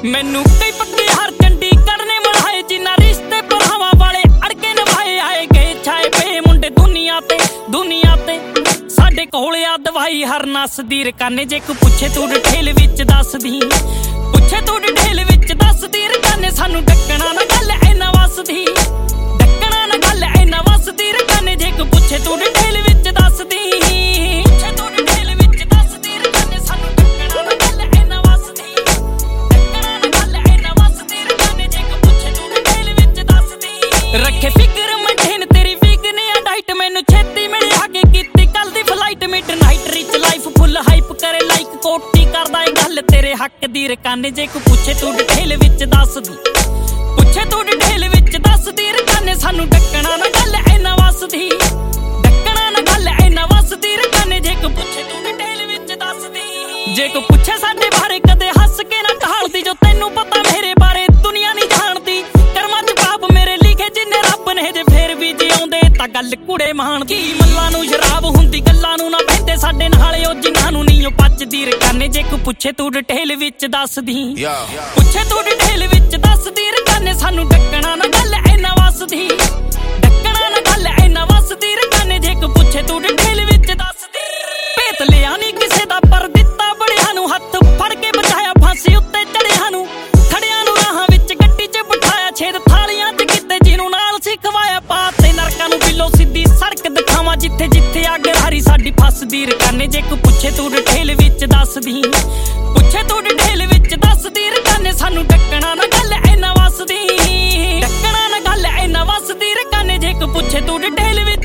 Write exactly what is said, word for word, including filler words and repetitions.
मैनू कई पक्के हर चंडी करने मढ़ाए जिन्ना रिश्ते भरावां वाले अड़के निभाए आए गए छाए पे मुंडे दुनिया ते दुनिया ते साडे कोल आ दवाई हर नस दी रकाने जे कोई पुछे तू डिटेल विच दस दी पुछे तू डिटेल विच दस दी रकाने सानू डकना ना गल इना वसदी डकना ना गल इना वसदी रकाने जे कोई पुछे तू डिटेल विच दस दी पुछे तू डिटेल विच दस दी रकाने सानू डकना ना गल इना वसदी डकना ना गल इना वसदी रकाने जे कोई पुछे तू डिटेल विच दस दी रखे फिकर मठेन तेरी वीगने आ डाइट मैनू छेती मिले आगे कीती कल दी flight midnight reach life full hype करे लाइक कोटी करदा ए गल तेरे हक दी रकाने जे कोई पुछे तू डिटेल विच दस दी पुछे तू डिटेल विच दस दी रकाने सानू डकना ना गल इना वसदी डकना ना गल इना वसदी रकाने जे कोई पुछे तू डिटेल विच दस दी जे कोई पुछे साडे बारे कदे हस के ना ढालदी जो तैनू पता मेरे बारे दुनिया नहीं जानदी करमां च पाप मेरे लिखे जिन्ने रब ने जे फेर भी जिउंदे तां गल कुड़े महान की मल्लां नू शराब हुंदी गल्लां नू ना बहिंदे साडे नाल ओ जिन्हां नू नहीं ओ पचदी रकाने जे कोई पुछे तू डिटेल विच दस दी पुछे तू डिटेल विच दस दी रकाने सानू डकना ना गल इना वसदी डकना ना गल इना वसदी रकाने जे कोई पुछे तू डिटेल विच दस दी भेत लिया नहीं किसे दा पर दित्ता बड़ियां नू हत्थ फड़ के बचाया फांसी उत्ते चढ़ियां नू खड़ियां नू राहां विच गड्डी च बिठाया छेद थालियां च किते जिन्नू नाल सिखवाया पाते नरकां नू बिलो सीधी सड़क दिखावां जिथे जिथे अग हारी साडी फसदी रकाने जे कोई पुछे तू डिटेल विच दस दी पुछे तू डिटेल विच दस दी रकाने सानू डकना ना गल इना वसदी डकना ना गल इना वसदी रकाने जे कोई पुछे तू डिटेल